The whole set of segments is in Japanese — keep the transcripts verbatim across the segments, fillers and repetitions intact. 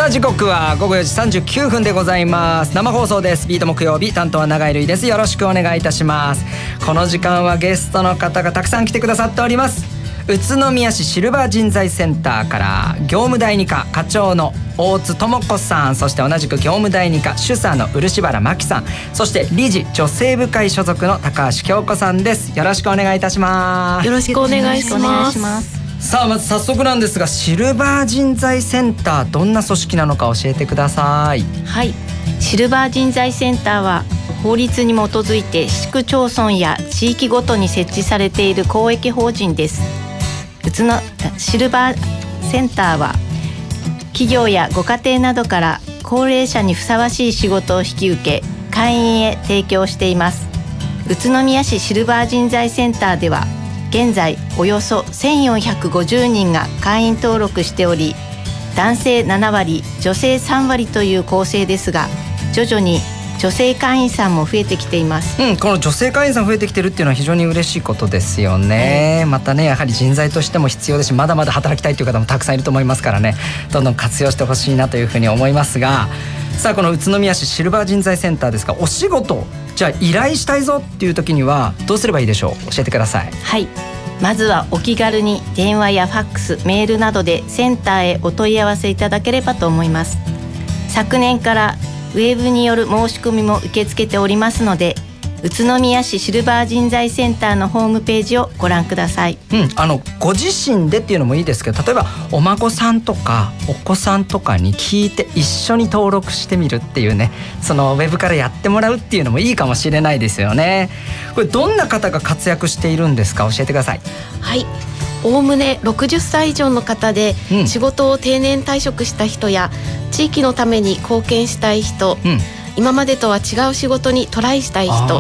あ時刻はごごよじさんじゅうきゅうふんでございます。生放送です。ビート木曜日、担当は永井瑠衣です。よろしくお願いいたします。この時間はゲストの方がたくさん来てくださっております。宇都宮市シルバー人材センターから業務第二課課長の大津智子さん、そして同じく業務第二課主査の漆原真希さん、そして理事女性部会所属の高橋京子さんです。よろしくお願いいたします。 よろしくお願いします。 さあまず早速なんですが、シルバー人材センター、どんな組織なのか教えてください。 はい、シルバー人材センターは法律に基づいて市区町村や地域ごとに設置されている公益法人です。うつのシルバーセンターは企業やご家庭などから高齢者にふさわしい仕事を引き受け会員へ提供しています。宇都宮市シルバー人材センターでは現在およそせんよんひゃくごじゅうにんが会員登録しており、男性ななわり女性さんわりという構成ですが、徐々に女性会員さんも増えてきています。 うん、この女性会員さん増えてきてるっていうのは非常に嬉しいことですよね、はい、またねやはり人材としても必要ですし、まだまだ働きたいという方もたくさんいると思いますからね、どんどん活用してほしいなというふうに思いますが、さあこの宇都宮市シルバー人材センターですが、お仕事じゃあ依頼したいぞっていう時にはどうすればいいでしょう。教えてください。 はい、まずはお気軽に電話やファックス、メールなどでセンターへお問い合わせいただければと思います。昨年からウェブによる申し込みも受け付けておりますので、宇都宮市シルバー人材センターのホームページをご覧ください。 うん、あのご自身でっていうのもいいですけど、例えばお孫さんとかお子さんとかに聞いて一緒に登録してみるっていうね、そのウェブからやってもらうっていうのもいいかもしれないですよね。これどんな方が活躍しているんですか、教えてください。 はい、おおむねろくじゅっさい以上の方で、うん、仕事を定年退職した人や地域のために貢献したい人、うん、今までとは違う仕事にトライしたい人、うん、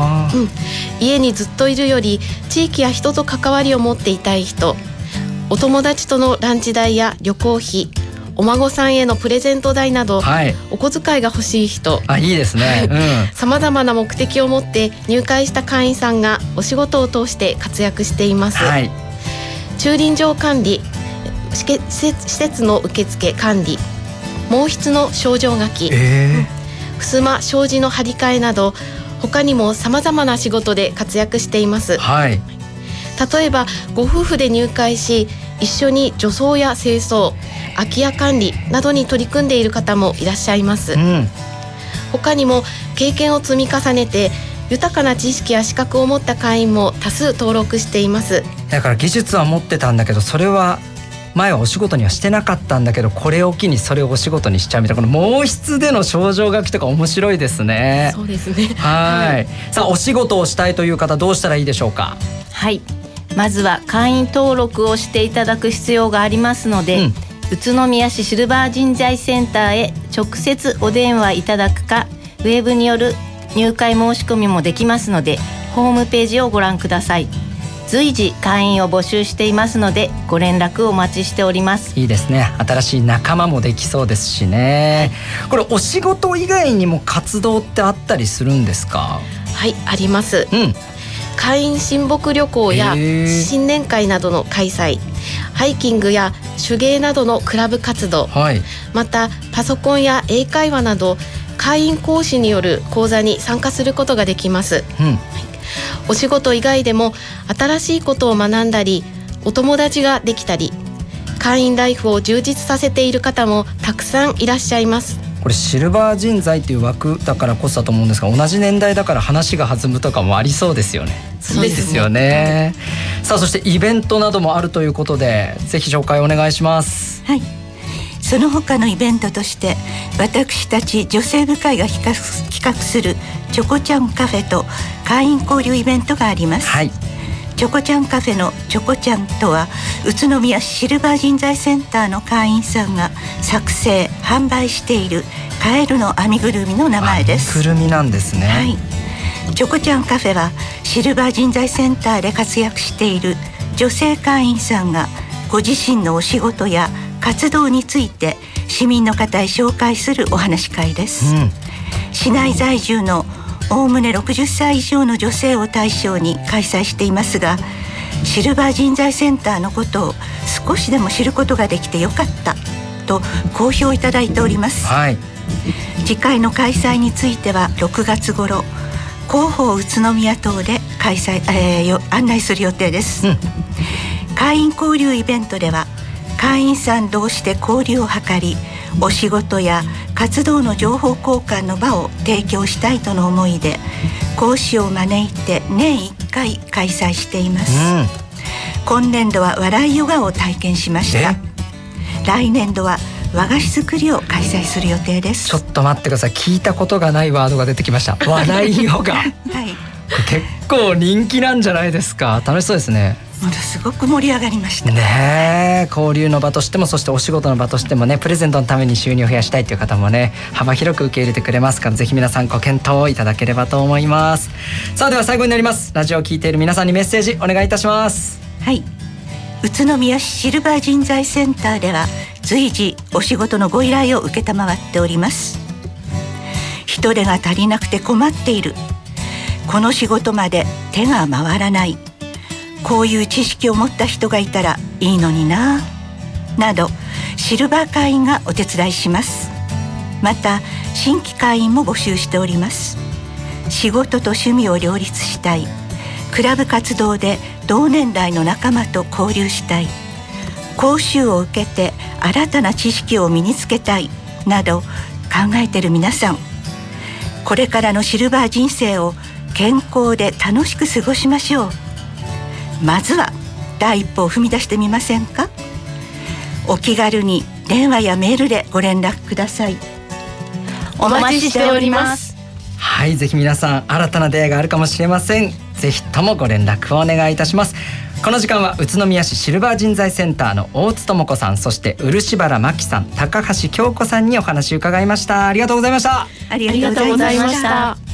家にずっといるより地域や人と関わりを持っていたい人、お友達とのランチ代や旅行費、お孫さんへのプレゼント代など、はい、お小遣いが欲しい人、 あ、いいですね、 さまざまな目的を持って入会した会員さんがお仕事を通して活躍しています、はい、駐輪場管理、施設の受付管理、毛筆の賞状書き、えー、襖障子の張り替えなど他にもさまざまな仕事で活躍しています、はい、例えばご夫婦で入会し一緒に除草や清掃、空き家管理などに取り組んでいる方もいらっしゃいます、うん、他にも経験を積み重ねて豊かな知識や資格を持った会員も多数登録しています。 だから技術は持ってたんだけど、それは前はお仕事にはしてなかったんだけど、これを機にそれをお仕事にしちゃうみたいな、この毛筆での賞状書きとか面白いですね。 そうですね。 はい、さあお仕事をしたいという方どうしたらいいでしょうか。 はい、まずは会員登録をしていただく必要がありますので、うん、宇都宮市シルバー人材センターへ直接お電話いただくか、ウェブによる入会申し込みもできますので、ホームページをご覧ください。随時会員を募集していますのでご連絡お待ちしております。 いいですね、新しい仲間もできそうですしね。これお仕事以外にも活動ってあったりするんですか。 はい、あります、うん、会員親睦旅行や新年会などの開催、ハイキングや手芸などのクラブ活動、はい、またパソコンや英会話など会員講師による講座に参加することができます、うん、お仕事以外でも新しいことを学んだり、お友達ができたり、会員ライフを充実させている方もたくさんいらっしゃいます。 これシルバー人材っていう枠だからこそだと思うんですが、同じ年代だから話が弾むとかもありそうですよね。 そうですね。 いいですよね、はい、さあそしてイベントなどもあるということで、ぜひ紹介お願いします。 はい、その他のイベントとして私たち女性部会が企画、企画するチョコちゃんカフェと会員交流イベントがあります、はい、チョコちゃんカフェのチョコちゃんとは宇都宮市シルバー人材センターの会員さんが作成販売しているカエルの編みぐるみの名前です。 編みぐるみなんですね、はい、 チョコちゃんカフェはシルバー人材センターで活躍している女性会員さんがご自身のお仕事や活動について市民の方へ紹介するお話し会です、うん、市内在住のおおむねろくじゅっさい以上の女性を対象に開催していますが、シルバー人材センターのことを少しでも知ることができてよかったと好評いただいております、 はい、 次回の開催についてはろくがつ頃広報宇都宮等で開催、えー、案内する予定です、うん、会員交流イベントでは会員さん同士で交流を図り、お仕事や活動の情報交換の場を提供したいとの思いで講師を招いて年いっかい開催しています、うん、今年度は笑いヨガを体験しました。来年度は和菓子作りを開催する予定です。 ちょっと待ってください、聞いたことがないワードが出てきました。笑いヨガ、はい、結構人気なんじゃないですか。楽しそうですね。 ものすごく盛り上がりましたね。交流の場としても、そしてお仕事の場としてもね、プレゼントのために収入を増やしたいという方もね、幅広く受け入れてくれますから、ぜひ皆さんご検討いただければと思います。さあ、では最後になります。ラジオを聞いている皆さんにメッセージお願いいたします。 はい、宇都宮市シルバー人材センターでは随時お仕事のご依頼を受けたまわっております。人手が足りなくて困っている、この仕事まで手が回らない、こういう知識を持った人がいたらいいのにな、などシルバー会員がお手伝いします。また新規会員も募集しております。仕事と趣味を両立したい、クラブ活動で同年代の仲間と交流したい、講習を受けて新たな知識を身につけたいなど考えている皆さん、これからのシルバー人生を健康で楽しく過ごしましょう。まずは第一歩を踏み出してみませんか。お気軽に電話やメールでご連絡ください。 お待ちしております。 はい、ぜひ皆さん新たな出会いがあるかもしれません。ぜひともご連絡をお願いいたします。この時間は宇都宮市シルバー人材センターの大津智子さん、そして漆原真希さん、高橋京子さんにお話を伺いました。ありがとうございました。 ありがとうございました。